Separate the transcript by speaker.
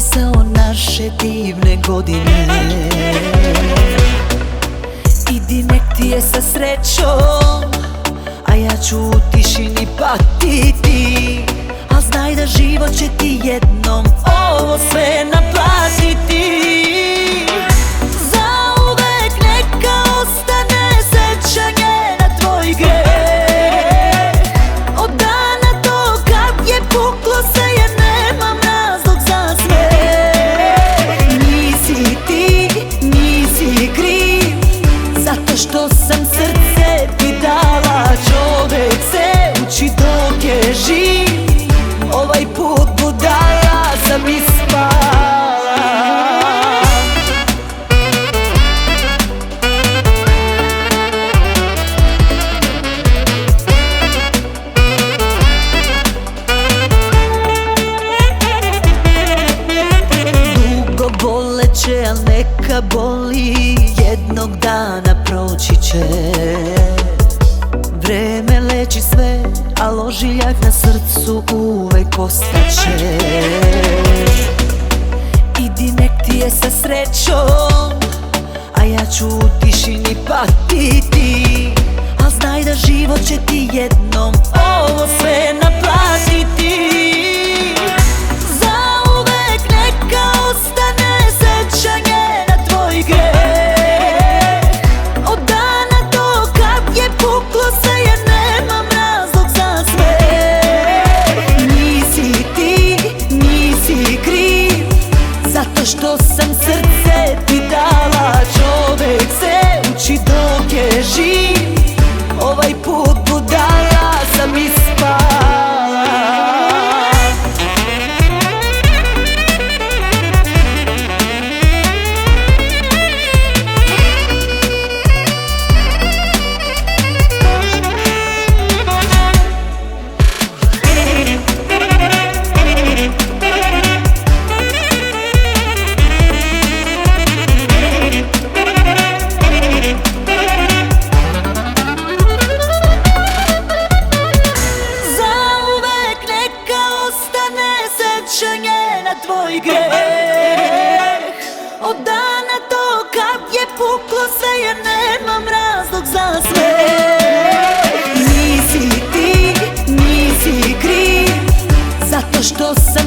Speaker 1: pisao naše divne godine. Idi nek ti je sa srećom, a ja ću u tišini patiti. Al znaj da život će ti jednom ovo sve naplatiti. Zauvek neka ostane sećanje na tvoj greh. Od dana to kad je puklo se jer nemam razlog za smeh. Nisi ti, nisi kriv, zato što sam srce ti dala. Čovek se uči dok je živ, ovaj put budala sam ispala. Dugo boleće, al neka boli, jednog dana proći će. Vreme leči sve, al ožiljak na srcu uvek ostaće. Idi nek ti je sa srećom, a ja ću u tišini patiti. Al znaj da život će ti jednom ovo sve naplatiti. Zauvek neka ostane sećanje na tvoj greh. Od dana to kad je puklo se jer nemam razlog za smeh. Nisi ti, nisi kriv, zato što sam srce ti dala. Čovek se uči dok je živ, ovaj put budala sam ispala. Na tvoj greh. Od dana to kad je puklo se jer nemam razlog za smeh. Nisi ti, nisi kriv, zato što sam